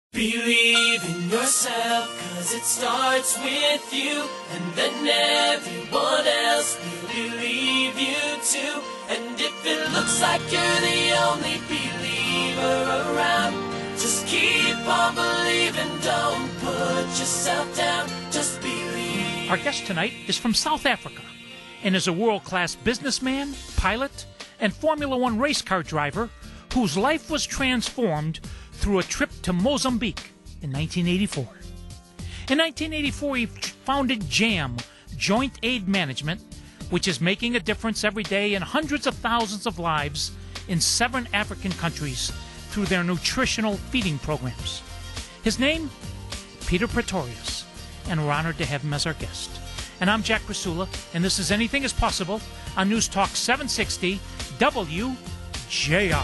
Believe in yourself, 'cause it starts with you, and then everyone else will believe you too. And if it looks like you're the only believer around, just keep on believing, don't put yourself down, just believe. Our guest tonight is from South Africa and is a world-class businessman, pilot, and Formula One race car driver whose life was transformed through a trip to Mozambique in 1984. In 1984, he founded JAM, Joint Aid Management, which is making a difference every day in hundreds of thousands of lives in 7 African countries through their nutritional feeding programs. His name? Peter Pretorius, and we're honored to have him as our guest. And I'm Jack Krasula, and this is Anything is Possible on News Talk 760 WJR.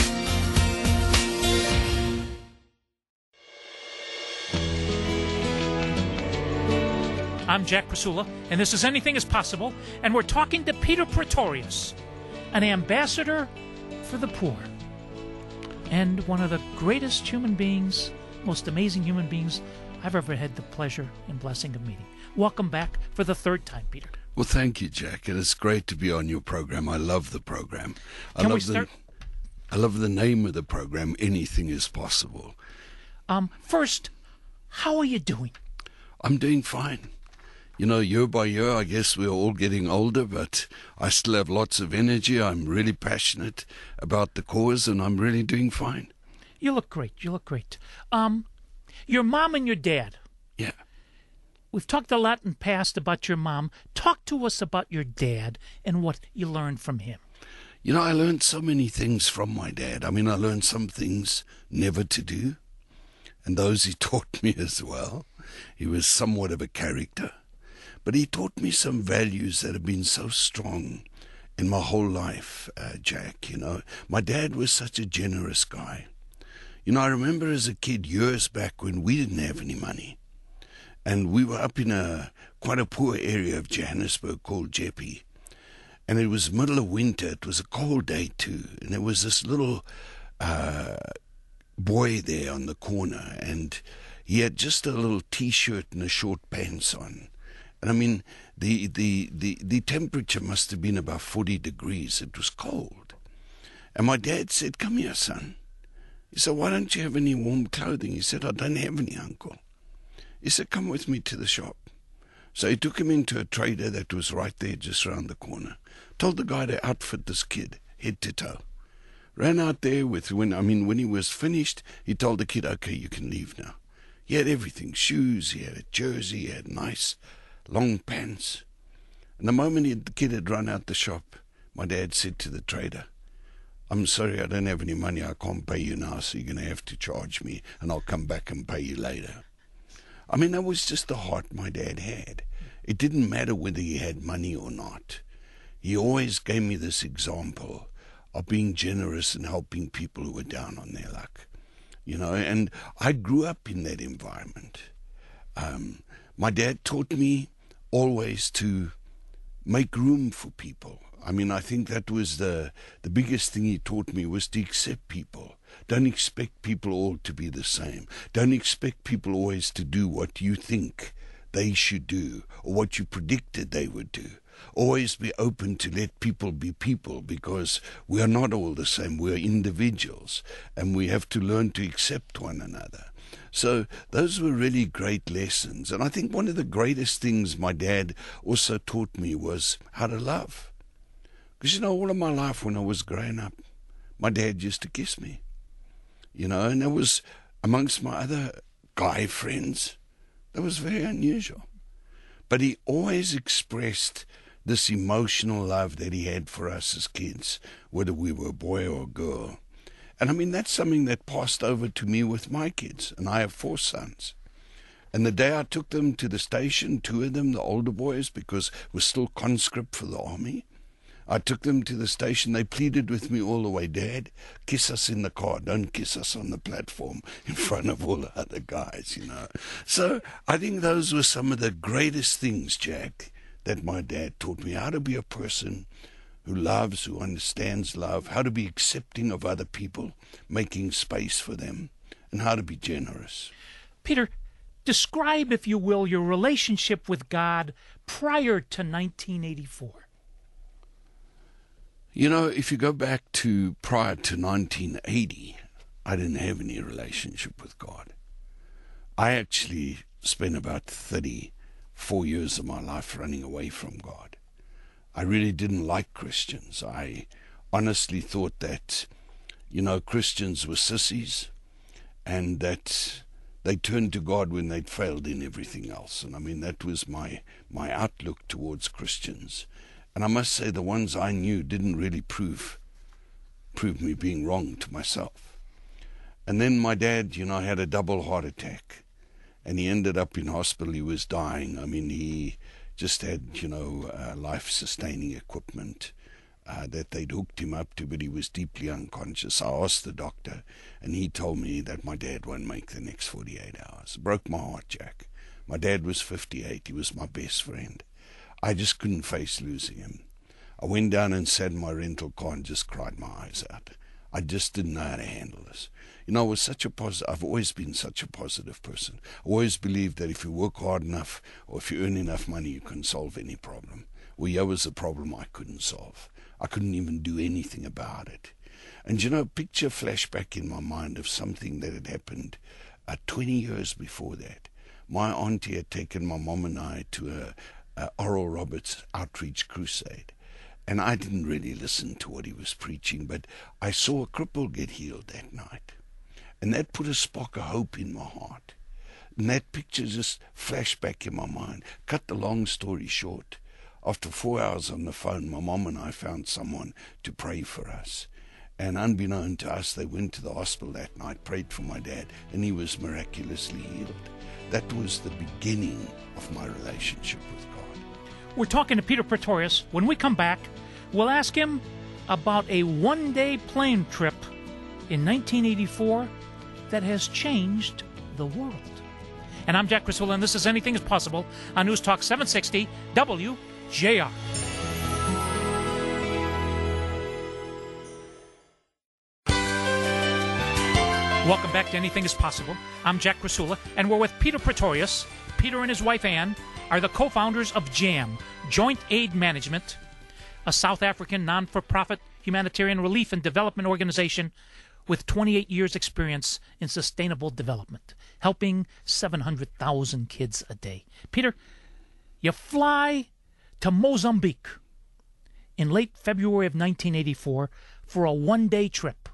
I'm Jack Krasula, and this is Anything is Possible, and we're talking to Peter Pretorius, an ambassador for the poor, and one of the greatest human beings, most amazing human beings I've ever had the pleasure and blessing of meeting. Welcome back for the 3rd time, Peter. Well, thank you, Jack, and it's great to be on your program. I love the program. I love the name of the program, Anything is Possible. First, how are you doing? I'm doing fine. You know, year by year, I guess we're all getting older, but I still have lots of energy. I'm really passionate about the cause, and I'm really doing fine. You look great. You look great. Your mom and your dad. Yeah. We've talked a lot in the past about your mom. Talk to us about your dad and what you learned from him. You know, I learned so many things from my dad. I mean, I learned some things never to do, and those he taught me as well. He was somewhat of a character. But he taught me some values that have been so strong in my whole life, Jack. You know, my dad was such a generous guy. You know, I remember as a kid years back when we didn't have any money, and we were up in quite a poor area of Johannesburg called Jeppe, and it was middle of winter. It was a cold day too, and there was this little boy there on the corner, and he had just a little T-shirt and a short pants on. And I mean, the temperature must have been about 40 degrees. It was cold. And my dad said, "Come here, son." He said, "Why don't you have any warm clothing?" He said, "I don't have any, uncle." He said, "Come with me to the shop." So he took him into a trader that was right there just around the corner. Told the guy to outfit this kid, head to toe. Ran out there when he was finished, he told the kid, "Okay, you can leave now." He had everything, shoes, he had a jersey, he had nice long pants. And the moment the kid had run out the shop, my dad said to the trader, "I'm sorry, I don't have any money. I can't pay you now, so you're going to have to charge me, and I'll come back and pay you later." I mean, that was just the heart my dad had. It didn't matter whether he had money or not. He always gave me this example of being generous and helping people who were down on their luck. You know, and I grew up in that environment. My dad taught me always to make room for people. I mean, I think that was the biggest thing he taught me, was to accept people. Don't expect people all to be the same. Don't expect people always to do what you think they should do or what you predicted they would do. Always be open to let people be people, because we are not all the same. We are individuals, and we have to learn to accept one another. So those were really great lessons. And I think one of the greatest things my dad also taught me was how to love. Because, you know, all of my life when I was growing up, my dad used to kiss me. You know, and that was amongst my other guy friends. That was very unusual. But he always expressed this emotional love that he had for us as kids, whether we were a boy or a girl. And I mean, that's something that passed over to me with my kids, and I have 4 sons. And the day I took them to the station, 2 of them, the older boys, because we're still conscript for the army, I took them to the station. They pleaded with me all the way, "Dad, kiss us in the car. Don't kiss us on the platform in front of all the other guys, you know." So I think those were some of the greatest things, Jack, that my dad taught me. How to be a person who loves, who understands love, how to be accepting of other people, making space for them, and how to be generous. Peter, describe, if you will, your relationship with God prior to 1984. You know, if you go back to prior to 1980, I didn't have any relationship with God. I actually spent about 34 years of my life running away from God. I really didn't like Christians. I honestly thought that, Christians were sissies and that they turned to God when they'd failed in everything else. And I mean, that was my outlook towards Christians. And I must say the ones I knew didn't really prove me being wrong to myself. And then my dad, had a double heart attack. And he ended up in hospital. He was dying. I mean, he just had, life-sustaining equipment that they'd hooked him up to, but he was deeply unconscious. I asked the doctor, and he told me that my dad won't make the next 48 hours. It broke my heart, Jack. My dad was 58. He was my best friend. I just couldn't face losing him. I went down and sat in my rental car and just cried my eyes out. I just didn't know how to handle this. I was I've always been such a positive person. I always believed that if you work hard enough or if you earn enough money, you can solve any problem. Well, here was a problem I couldn't solve. I couldn't even do anything about it. And a picture flashed back in my mind of something that had happened 20 years before that. My auntie had taken my mom and I to a Oral Roberts outreach crusade. And I didn't really listen to what he was preaching, but I saw a cripple get healed that night. And that put a spark of hope in my heart. And that picture just flashed back in my mind. Cut the long story short, after 4 hours on the phone, my mom and I found someone to pray for us. And unbeknown to us, they went to the hospital that night, prayed for my dad, and he was miraculously healed. That was the beginning of my relationship with God. We're talking to Peter Pretorius. When we come back, we'll ask him about a one-day plane trip in 1984 that has changed the world. And I'm Jack Criswell, and this is Anything is Possible on News Talk 760 WJR. Welcome back to Anything is Possible. I'm Jack Crisula, and we're with Peter Pretorius. Peter and his wife Ann are the co-founders of JAM, Joint Aid Management, a South African non-for-profit humanitarian relief and development organization with 28 years' experience in sustainable development, helping 700,000 kids a day. Peter, you fly to Mozambique in late February of 1984 for a one-day trip.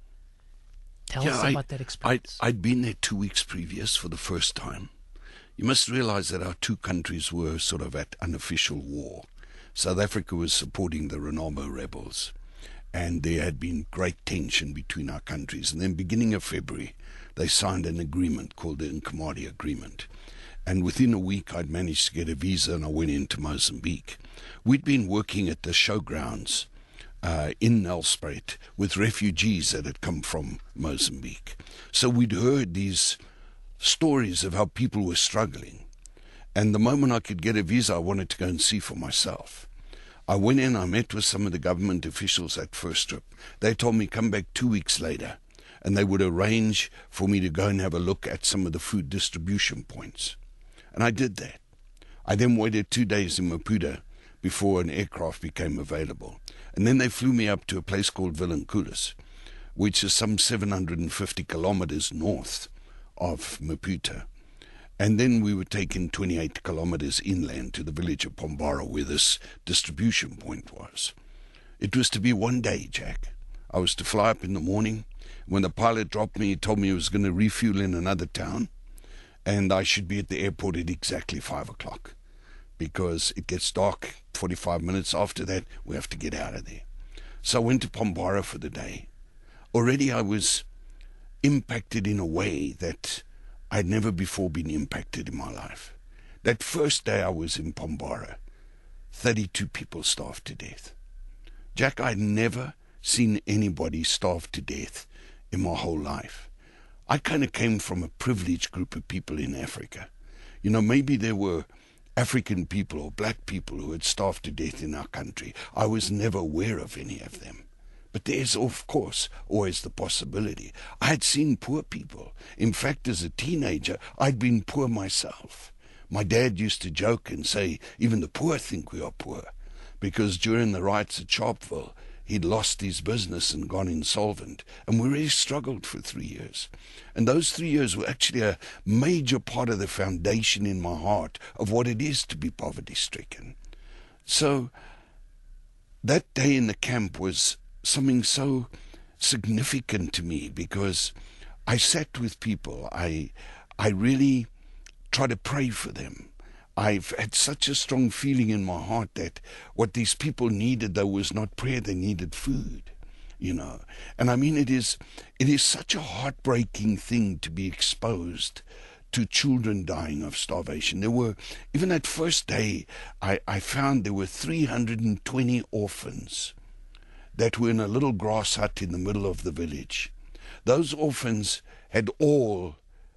Tell us about that experience. I'd been there 2 weeks previous for the first time. You must realize that our two countries were sort of at unofficial war. South Africa was supporting the Renamo rebels, and there had been great tension between our countries. And then beginning of February, they signed an agreement called the Nkomati Agreement. And within a week, I'd managed to get a visa, and I went into Mozambique. We'd been working at the showgrounds in Nelspruit with refugees that had come from Mozambique. So we'd heard these stories of how people were struggling. And the moment I could get a visa, I wanted to go and see for myself. I went in, I met with some of the government officials that first trip. They told me come back 2 weeks later, and they would arrange for me to go and have a look at some of the food distribution points. And I did that. I then waited 2 days in Maputo before an aircraft became available. And then they flew me up to a place called Vilanculos, which is some 750 kilometers north of Maputo. And then we were taken 28 kilometers inland to the village of Pombara, where this distribution point was. It was to be one day, Jack. I was to fly up in the morning. When the pilot dropped me, he told me he was going to refuel in another town, and I should be at the airport at exactly 5 o'clock, because it gets dark 45 minutes after that. We have to get out of there. So I went to Pombara for the day. Already I was impacted in a way that I'd never before been impacted in my life. That first day I was in Pombara, 32 people starved to death. Jack, I'd never seen anybody starve to death in my whole life. I kind of came from a privileged group of people in Africa. Maybe there were African people or black people who had starved to death in our country. I was never aware of any of them. But there's, of course, always the possibility. I had seen poor people. In fact, as a teenager, I'd been poor myself. My dad used to joke and say, even the poor think we are poor, because during the riots at Sharpeville, he'd lost his business and gone insolvent, and we really struggled for 3 years. And those 3 years were actually a major part of the foundation in my heart of what it is to be poverty-stricken. So that day in the camp was something so significant to me, because I sat with people. I really tried to pray for them. I've had such a strong feeling in my heart that what these people needed, though, was not prayer, they needed food, you know. And I mean, it is such a heartbreaking thing to be exposed to children dying of starvation. There were, even that first day, I found there were 320 orphans that were in a little grass hut in the middle of the village. Those orphans had all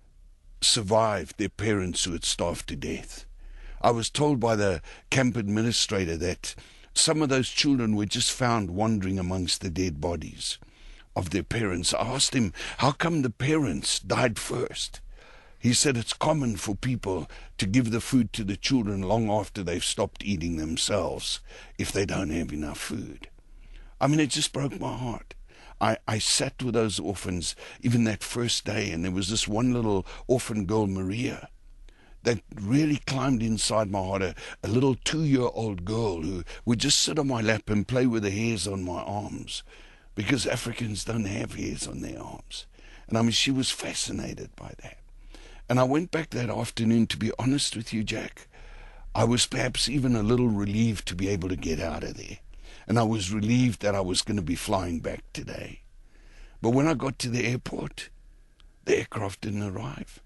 survived their parents who had starved to death. I was told by the camp administrator that some of those children were just found wandering amongst the dead bodies of their parents. I asked him, how come the parents died first? He said it's common for people to give the food to the children long after they've stopped eating themselves if they don't have enough food. I mean, it just broke my heart. I sat with those orphans even that first day, and there was this one little orphan girl, Maria, that really climbed inside my heart, a little 2-year-old girl who would just sit on my lap and play with the hairs on my arms, because Africans don't have hairs on their arms. And I mean, she was fascinated by that. And I went back that afternoon, to be honest with you, Jack, I was perhaps even a little relieved to be able to get out of there. And I was relieved that I was going to be flying back today. But when I got to the airport, the aircraft didn't arrive.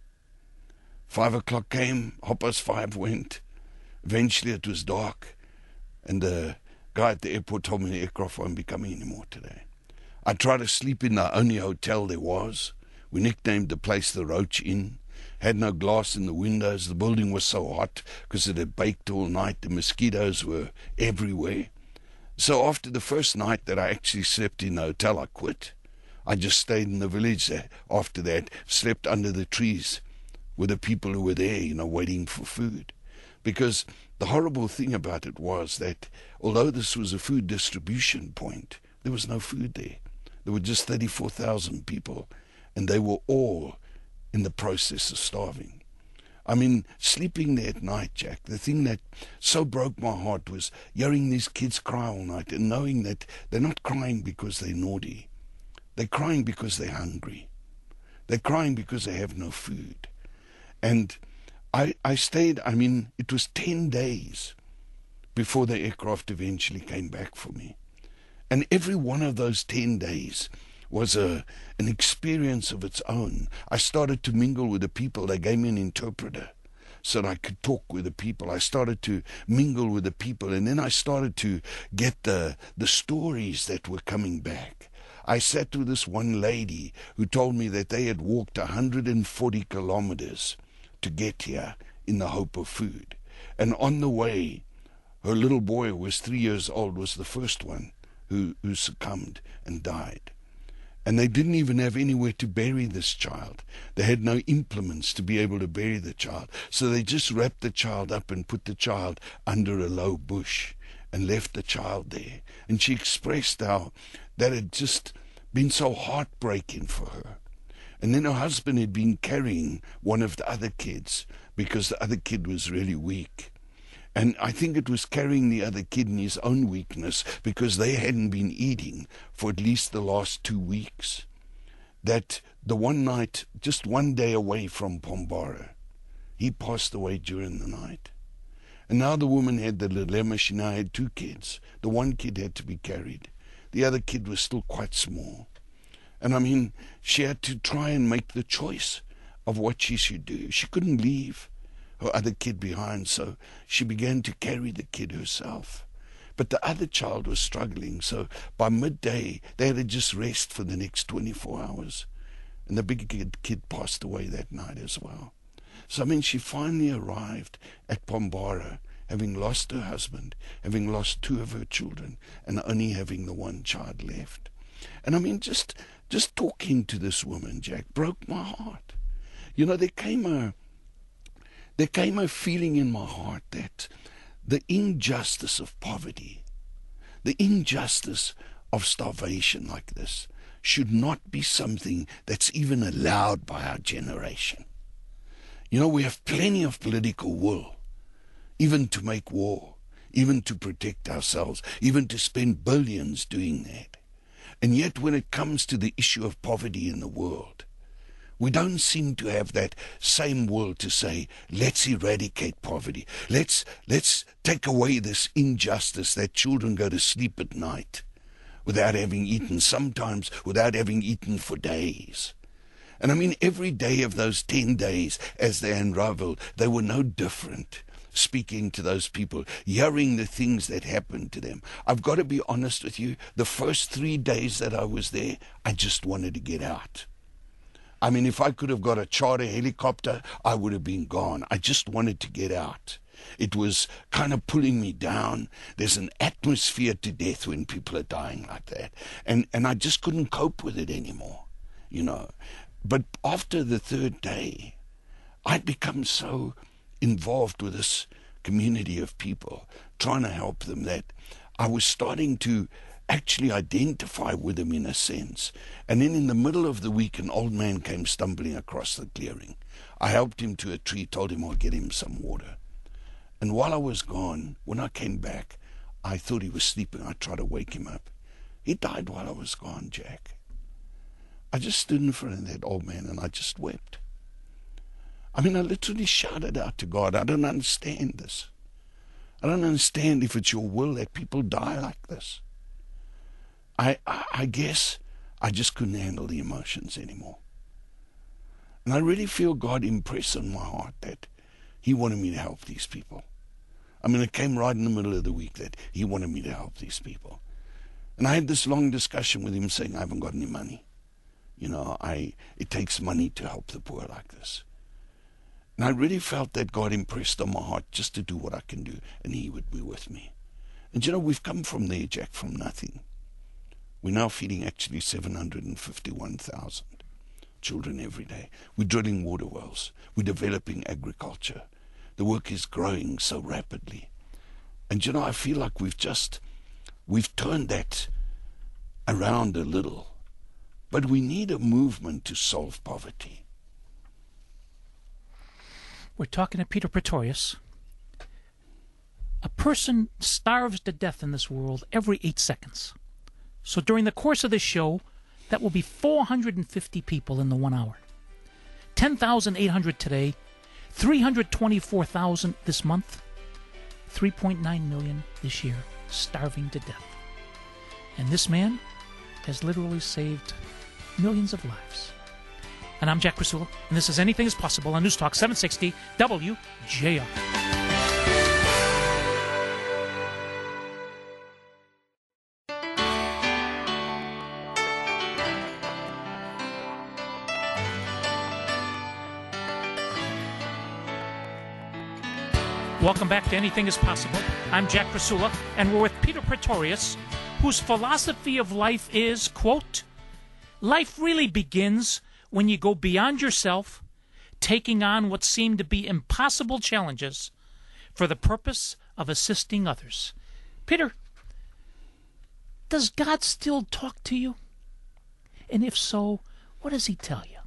5 o'clock came, 5:30 went. Eventually it was dark, and the guy at the airport told me the aircraft won't be coming anymore today. I tried to sleep in the only hotel there was. We nicknamed the place the Roach Inn. Had no glass in the windows. The building was so hot because it had baked all night. The mosquitoes were everywhere. So after the first night that I actually slept in the hotel, I quit. I just stayed in the village after that, slept under the trees with the people who were there, waiting for food. Because the horrible thing about it was that although this was a food distribution point, there was no food there. There were just 34,000 people, and they were all in the process of starving. I mean, sleeping there at night, Jack, the thing that so broke my heart was hearing these kids cry all night and knowing that they're not crying because they're naughty. They're crying because they're hungry. They're crying because they have no food. And I stayed, it was 10 days before the aircraft eventually came back for me. And every one of those 10 days was an experience of its own. I started to mingle with the people. They gave me an interpreter so that I could talk with the people. I started to mingle with the people, and then I started to get the stories that were coming back. I sat with this one lady who told me that they had walked 140 kilometers to get here in the hope of food. And on the way, her little boy, who was 3 years old, was the first one who succumbed and died. And they didn't even have anywhere to bury this child. They had no implements to be able to bury the child. So they just wrapped the child up and put the child under a low bush and left the child there. And she expressed how that had just been so heartbreaking for her. And then her husband had been carrying one of the other kids because the other kid was really weak. And I think it was carrying the other kid in his own weakness, because they hadn't been eating for at least the last 2 weeks, that the one night, just one day away from Pombara, he passed away during the night. And now the woman had the dilemma. She now had 2 kids. The one kid had to be carried. The other kid was still quite small. And she had to try and make the choice of what she should do. She couldn't leave her other kid behind, so she began to carry the kid herself. But the other child was struggling, so by midday they had to just rest for the next 24 hours. And the big kid passed away that night as well. So she finally arrived at Pombara, having lost her husband, having lost 2 of her children, and only having the one child left. And I mean, just talking to this woman, Jack, broke my heart. You know, there came a feeling in my heart that the injustice of poverty, the injustice of starvation like this, should not be something that's even allowed by our generation. You know, we have plenty of political will, even to make war, even to protect ourselves, even to spend billions doing that. And yet when it comes to the issue of poverty in the world, we don't seem to have that same will to say, let's eradicate poverty. Let's take away this injustice that children go to sleep at night without having eaten, sometimes without having eaten for days. And I mean, every day of those 10 days as they unraveled, they were no different. Speaking to those people, hearing the things that happened to them. I've got to be honest with you, the first 3 days that I was there, I just wanted to get out. I mean, if I could have got a charter helicopter, I would have been gone. I just wanted to get out. It was kind of pulling me down. There's an atmosphere to death when people are dying like that. And I just couldn't cope with it anymore, you know. But after the 3rd day, I'd become so involved with this community of people, trying to help them, that I was starting to actually identify with them in a sense. And then in the middle of the week, an old man came stumbling across the clearing. I helped him to a tree, told him I'll get him some water. And while I was gone, when I came back, I thought he was sleeping. I tried to wake him up. He died while I was gone, Jack. I just stood in front of that old man and I just wept. I mean, I literally shouted out to God, I don't understand this. I don't understand if it's your will that people die like this. I guess I just couldn't handle the emotions anymore. And I really feel God impress on my heart that He wanted me to help these people. I mean, it came right in the middle of the week that He wanted me to help these people. And I had this long discussion with Him saying, I haven't got any money. You know, it takes money to help the poor like this. And I really felt that God impressed on my heart just to do what I can do, and He would be with me. And you know, we've come from there, Jack, from nothing. We're now feeding actually 751,000 children every day. We're drilling water wells. We're developing agriculture. The work is growing so rapidly. And you know, I feel like we've turned that around a little. But we need a movement to solve poverty. We're talking to Peter Pretorius. A person starves to death in this world every 8 seconds. So during the course of this show, that will be 450 people in the 1 hour. 10,800 today, 324,000 this month, 3.9 million this year, starving to death. And this man has literally saved millions of lives. And I'm Jack Krasula, and this is Anything is Possible on News Talk 760 WJR. Welcome back to Anything is Possible. I'm Jack Krasula, and we're with Peter Pretorius, whose philosophy of life is, quote, life really begins when you go beyond yourself, taking on what seem to be impossible challenges for the purpose of assisting others. Peter, does God still talk to you? And if so, what does He tell you?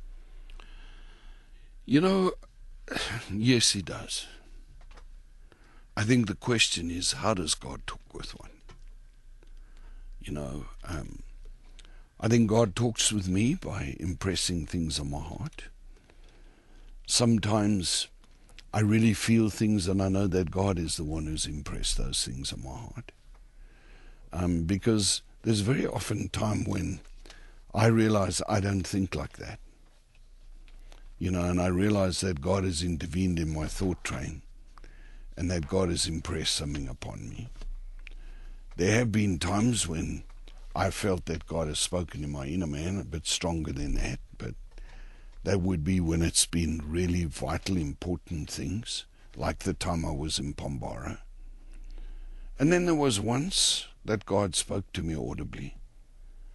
You know, yes, He does. I think the question is, how does God talk with one? You know, I think God talks with me by impressing things on my heart. Sometimes I really feel things and I know that God is the one who's impressed those things on my heart. Because there's very often a time when I realize I don't think like that. You know, and I realize that God has intervened in my thought train and that God has impressed something upon me. There have been times when I felt that God has spoken in my inner man, a bit stronger than that, but that would be when it's been really vital, important things, like the time I was in Pombara. And then there was once that God spoke to me audibly.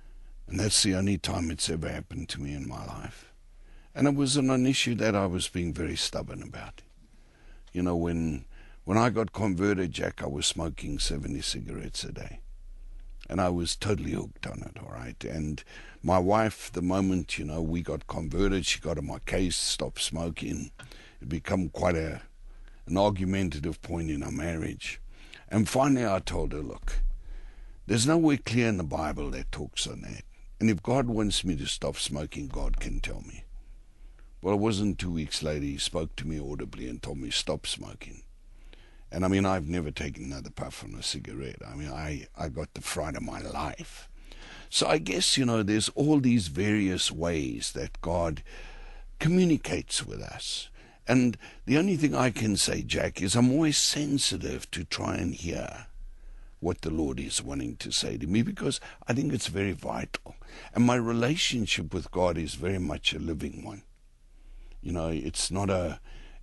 And that's the only time it's ever happened to me in my life. And it was on an issue that I was being very stubborn about. You know, when I got converted, Jack, I was smoking 70 cigarettes a day. And I was totally hooked on it, all right? And my wife, the moment, we got converted, she got on my case, stopped smoking. It became quite an argumentative point in our marriage. And finally I told her, look, there's nowhere clear in the Bible that talks on that. And if God wants me to stop smoking, God can tell me. Well, it wasn't 2 weeks later, he spoke to me audibly and told me, stop smoking. And I've never taken another puff on a cigarette. I got the fright of my life. So I guess, there's all these various ways that God communicates with us. And the only thing I can say, Jack, is I'm always sensitive to try and hear what the Lord is wanting to say to me, because I think it's very vital. And my relationship with God is very much a living one. It's not a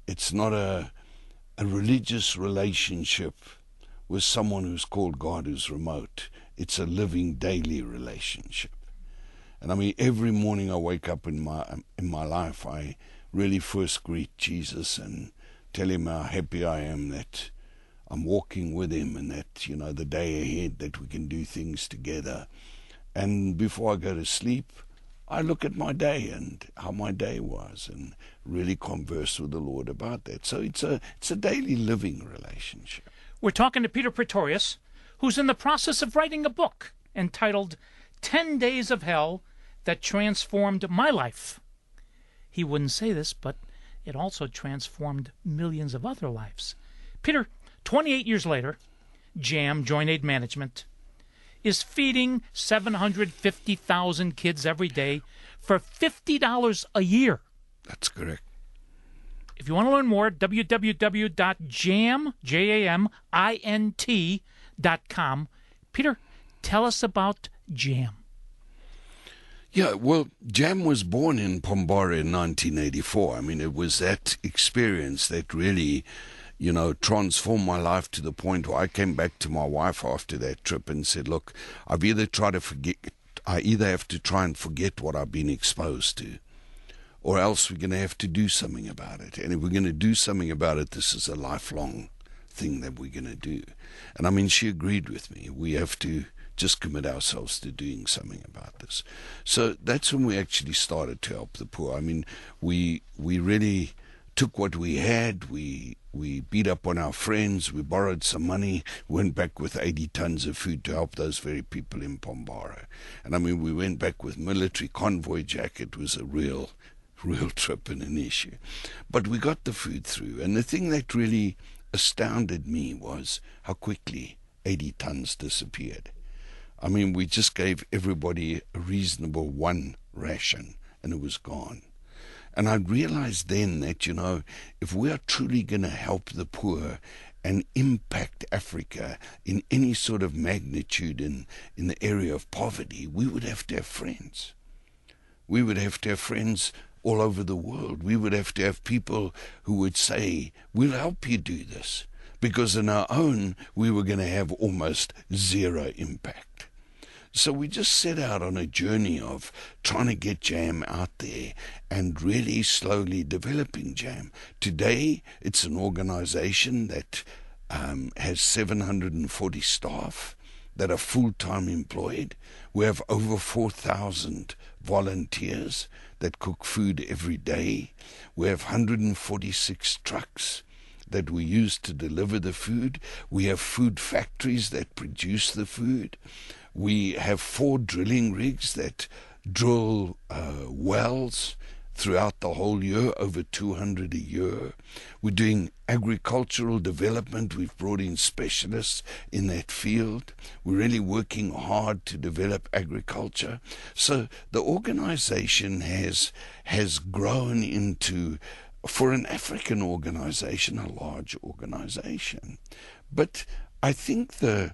religious relationship with someone who's called God who's remote. It's a living daily relationship. And every morning I wake up in my life, I really first greet Jesus and tell him how happy I am that I'm walking with him, and that, the day ahead that we can do things together. And before I go to sleep, I look at my day and how my day was, and really converse with the Lord about that. So it's a daily living relationship. We're talking to Peter Pretorius, who's in the process of writing a book entitled 10 Days of Hell That Transformed My Life. He wouldn't say this, but it also transformed millions of other lives. Peter, 28 years later, JAM, Joint Aid Management, is feeding 750,000 kids every day for $50 a year. That's correct. If you want to learn more, www.jamint.com. Peter, tell us about JAM. Yeah, well, JAM was born in Pombara in 1984. It was that experience that really, transformed my life to the point where I came back to my wife after that trip and said, look, I either have to try and forget what I've been exposed to, or else we're going to have to do something about it. And if we're going to do something about it, this is a lifelong thing that we're going to do. And she agreed with me. We have to just commit ourselves to doing something about this. So that's when we actually started to help the poor. We really took what we had, we beat up on our friends, we borrowed some money, went back with 80 tons of food to help those very people in Pombara. And we went back with military convoy, Jack. It was a real trip and an issue. But we got the food through. And the thing that really astounded me was how quickly 80 tons disappeared. We just gave everybody a reasonable one ration, and it was gone. And I realized then that, if we are truly going to help the poor and impact Africa in any sort of magnitude in the area of poverty, we would have to have friends. We would have to have friends all over the world. We would have to have people who would say, we'll help you do this. Because on our own, we were going to have almost zero impact. So we just set out on a journey of trying to get JAM out there and really slowly developing JAM. Today, it's an organization that has 740 staff that are full-time employed. We have over 4,000 volunteers that cook food every day. We have 146 trucks that we use to deliver the food. We have food factories that produce the food. We have 4 drilling rigs that drill wells throughout the whole year, over 200 a year. We're doing agricultural development. We've brought in specialists in that field. We're really working hard to develop agriculture. So the organization has grown into, for an African organization, a large organization. But I think the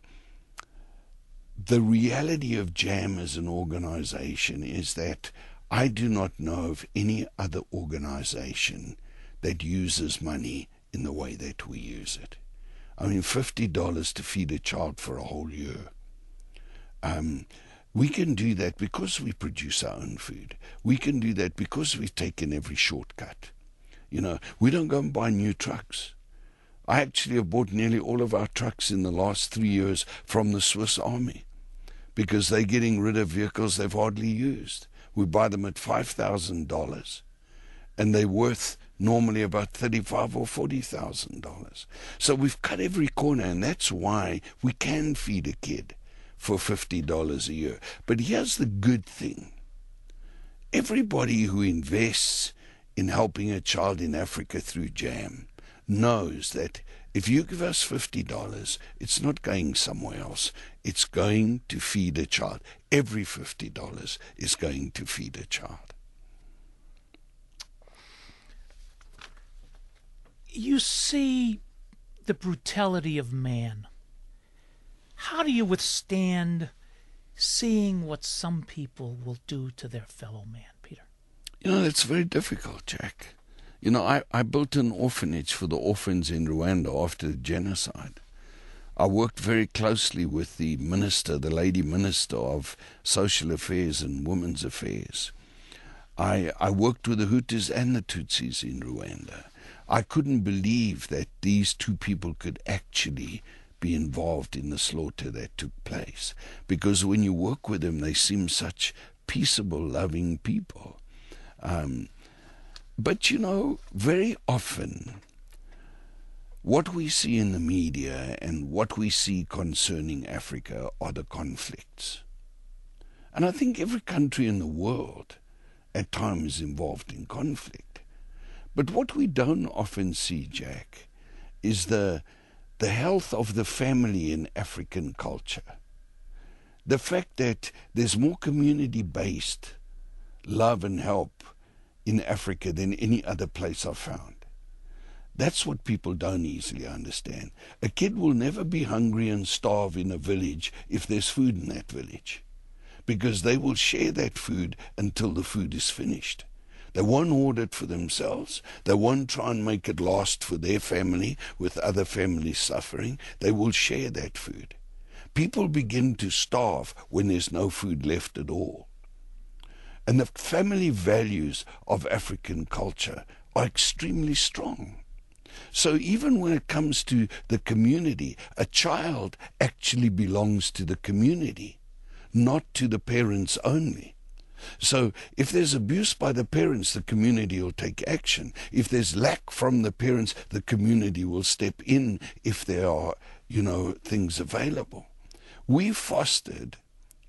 reality of JAM as an organization is that I do not know of any other organization that uses money in the way that we use it. $50 to feed a child for a whole year. We can do that because we produce our own food. We can do that because we've taken every shortcut. You know, we don't go and buy new trucks. I actually have bought nearly all of our trucks in the last 3 years from the Swiss Army because they're getting rid of vehicles they've hardly used. We buy them at $5,000 and they're worth normally about $35,000 or $40,000. So we've cut every corner, and that's why we can feed a kid for $50 a year. But here's the good thing. Everybody who invests in helping a child in Africa through JAM knows that if you give us $50, it's not going somewhere else. It's going to feed a child. Every $50 is going to feed a child. You see the brutality of man. How do you withstand seeing what some people will do to their fellow man, Peter? You know, it's very difficult, Jack. You know, I built an orphanage for the orphans in Rwanda after the genocide. I worked very closely with the minister, the lady minister of social affairs and women's affairs. I worked with the Hutus and the Tutsis in Rwanda. I couldn't believe that these two people could actually be involved in the slaughter that took place. Because when you work with them, they seem such peaceable, loving people. But, you know, very often what we see in the media and what we see concerning Africa are the conflicts. And I think every country in the world at times is involved in conflict. But what we don't often see, Jack, is the health of the family in African culture. The fact that there's more community-based love and help in Africa than any other place I've found. That's what people don't easily understand. A kid will never be hungry and starve in a village if there's food in that village, because they will share that food until the food is finished. They won't hoard it for themselves. They won't try and make it last for their family with other families suffering. They will share that food. People begin to starve when there's no food left at all. And the family values of African culture are extremely strong. So even when it comes to the community, a child actually belongs to the community, not to the parents only. So if there's abuse by the parents, the community will take action. If there's lack from the parents, the community will step in if there are, things available. We fostered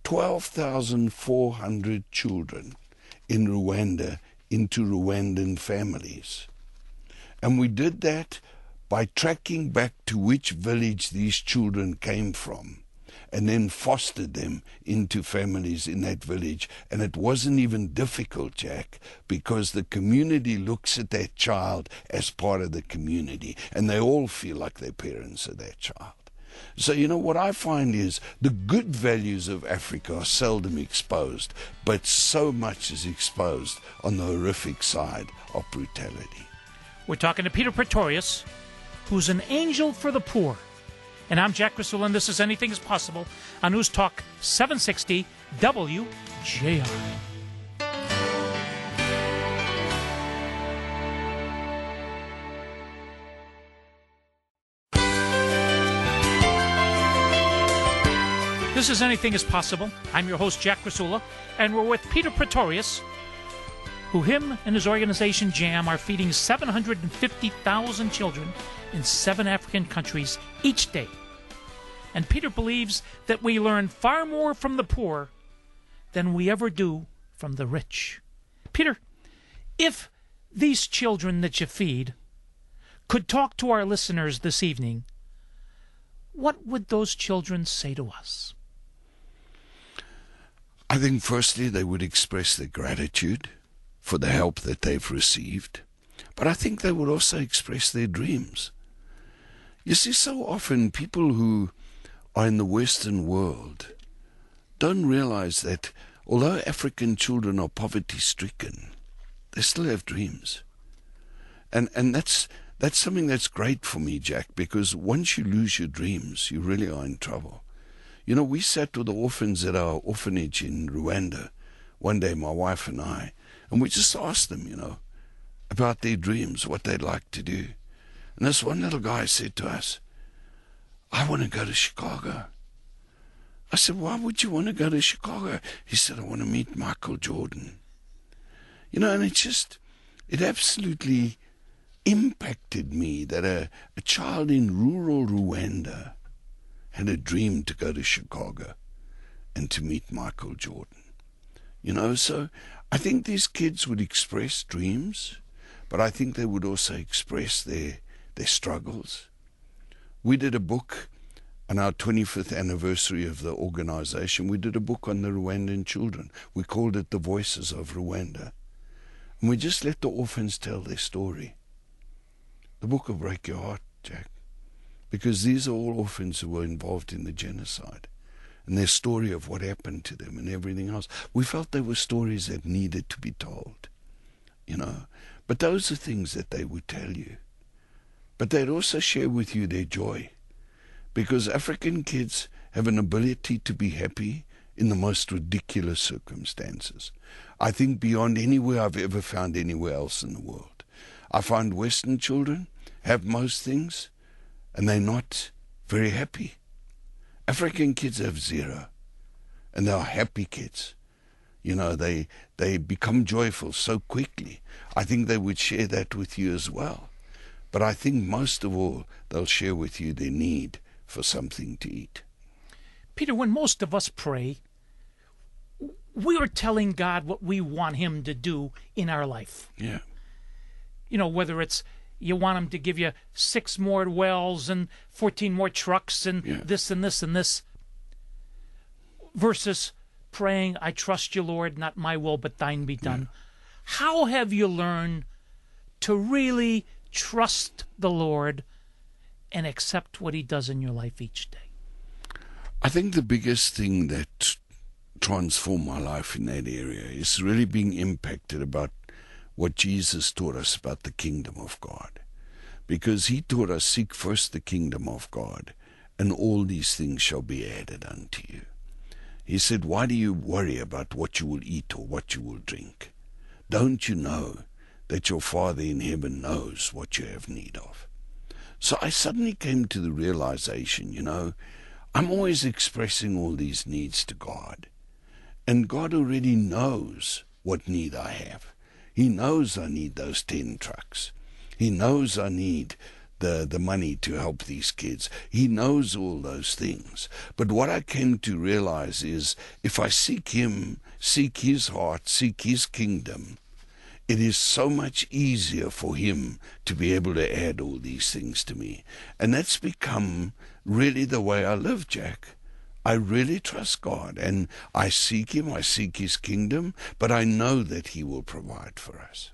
12,400 children in Rwanda into Rwandan families. And we did that by tracking back to which village these children came from, and then fostered them into families in that village. And it wasn't even difficult, Jack, because the community looks at that child as part of the community, and they all feel like their parents are that child. So, what I find is the good values of Africa are seldom exposed, but so much is exposed on the horrific side of brutality. We're talking to Peter Pretorius, who's an angel for the poor. And I'm Jack Griswold, and this is Anything is Possible on News Talk 760 WJR. This is Anything is Possible. I'm your host, Jack Griswold, and we're with Peter Pretorius, who him and his organization JAM are feeding 750,000 children in 7 African countries each day. And Peter believes that we learn far more from the poor than we ever do from the rich. Peter, if these children that you feed could talk to our listeners this evening, what would those children say to us? I think firstly they would express their gratitude for the help that they've received. But I think they would also express their dreams. You see, so often people who are in the Western world don't realize that although African children are poverty-stricken, they still have dreams. And that's something that's great for me, Jack, because once you lose your dreams, you really are in trouble. You know, we sat with the orphans at our orphanage in Rwanda one day, my wife and I, and we just asked them, you know, about their dreams, what they'd like to do. And this one little guy said to us, I want to go to Chicago. I said, why would you want to go to Chicago? He said, I want to meet Michael Jordan. You know, and it absolutely impacted me that a child in rural Rwanda had a dream to go to Chicago and to meet Michael Jordan. You know, so I think these kids would express dreams, but I think they would also express their struggles. We did a book on our 25th anniversary of the organization. We did a book on the Rwandan children. We called it The Voices of Rwanda. And we just let the orphans tell their story. The book will break your heart, Jack, because these are all orphans who were involved in the genocide, and their story of what happened to them and everything else. We felt they were stories that needed to be told, you know. But those are things that they would tell you. But they'd also share with you their joy, because African kids have an ability to be happy in the most ridiculous circumstances. I think beyond anywhere I've ever found anywhere else in the world. I find Western children have most things, and they're not very happy. African kids have zero, and they're happy kids. You know, they become joyful so quickly. I think they would share that with you as well. But I think most of all, they'll share with you their need for something to eat. Peter, when most of us pray, we are telling God what we want him to do in our life. Yeah. You know, whether it's you want him to give you 6 more wells and 14 more trucks and this and this and this, versus praying, I trust you, Lord, not my will, but thine be done. Yeah. How have you learned to really trust the Lord and accept what he does in your life each day? I think the biggest thing that transformed my life in that area is really being impacted about what Jesus taught us about the kingdom of God. Because he taught us, seek first the kingdom of God, and all these things shall be added unto you. He said, why do you worry about what you will eat or what you will drink? Don't you know that your Father in heaven knows what you have need of? So I suddenly came to the realization, you know, I'm always expressing all these needs to God. And God already knows what need I have. He knows I need those 10 trucks. He knows I need the money to help these kids. He knows all those things. But what I came to realize is if I seek him, seek his heart, seek his kingdom, it is so much easier for him to be able to add all these things to me. And that's become really the way I live, Jack. I really trust God, and I seek him, I seek his kingdom, but I know that he will provide for us.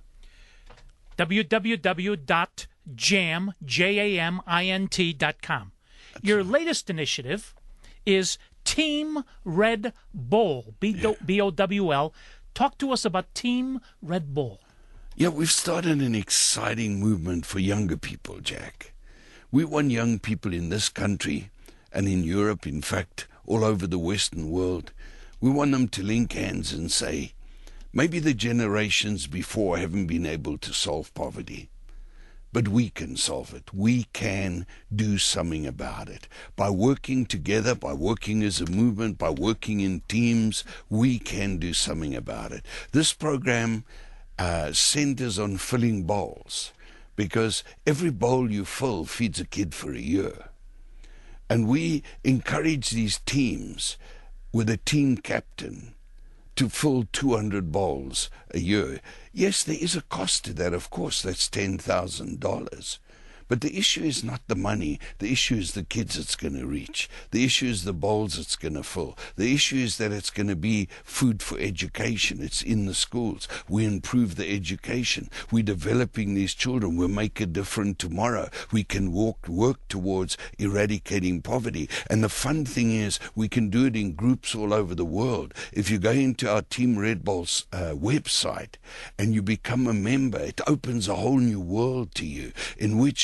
www.jamint.com. Your latest initiative is Team Red Bowl, B-O-W-L. Talk to us about Team Red Bull. Yeah, we've started an exciting movement for younger people, Jack. We want young people in this country and in Europe, in fact, all over the Western world. We want them to link hands and say, maybe the generations before haven't been able to solve poverty, but we can solve it. We can do something about it. By working together, by working as a movement, by working in teams, we can do something about it. This program centers on filling bowls, because every bowl you fill feeds a kid for a year. And we encourage these teams with a team captain to fill 200 bowls a year. Yes, there is a cost to that, of course. That's $10,000. But the issue is not the money. The issue is the kids it's going to reach. The issue is the bowls it's going to fill. The issue is that it's going to be food for education. It's in the schools. We improve the education. We're developing these children. We'll make a difference tomorrow. We can work towards eradicating poverty. And the fun thing is we can do it in groups all over the world. If you go into our Team Red Bull's website and you become a member, it opens a whole new world to you in which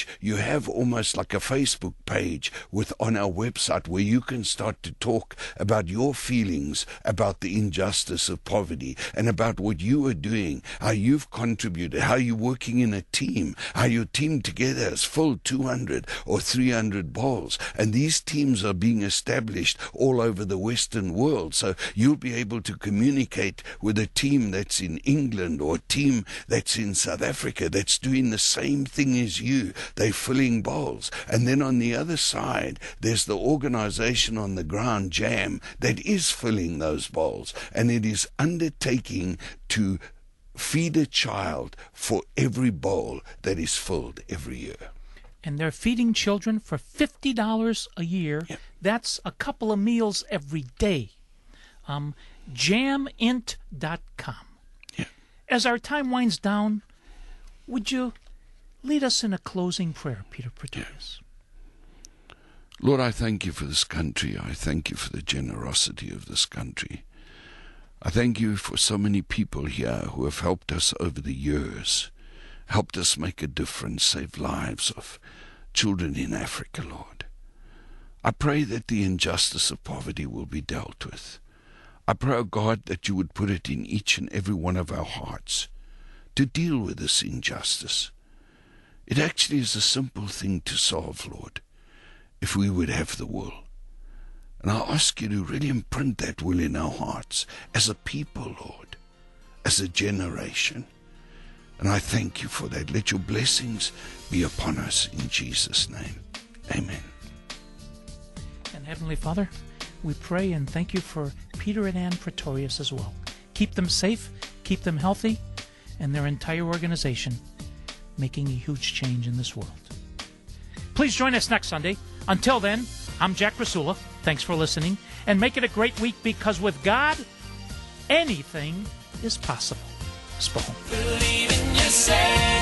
you have almost like a Facebook page on our website where you can start to talk about your feelings about the injustice of poverty and about what you are doing, how you've contributed, how you're working in a team, how your team together has filled 200 or 300 bowls. And these teams are being established all over the Western world. So you'll be able to communicate with a team that's in England or a team that's in South Africa that's doing the same thing as you. They're filling bowls. And then on the other side, there's the organization on the ground, JAM, that is filling those bowls. And it is undertaking to feed a child for every bowl that is filled every year. And they're feeding children for $50 a year. Yep. That's a couple of meals every day. Jamint.com. Yeah. As our time winds down, would you lead us in a closing prayer, Peter Pretorius? Yeah. Lord, I thank you for this country. I thank you for the generosity of this country. I thank you for so many people here who have helped us over the years, helped us make a difference, save lives of children in Africa, Lord. I pray that the injustice of poverty will be dealt with. I pray, oh God, that you would put it in each and every one of our hearts to deal with this injustice. It actually is a simple thing to solve, Lord, if we would have the will. And I ask you to really imprint that will in our hearts as a people, Lord, as a generation. And I thank you for that. Let your blessings be upon us in Jesus' name. Amen. And Heavenly Father, we pray and thank you for Peter and Ann Pretorius as well. Keep them safe, keep them healthy, and their entire organization making a huge change in this world. Please join us next Sunday. Until then, I'm Jack Rasula. Thanks for listening, and make it a great week, because with God, anything is possible. Spohom. Believe in yourself.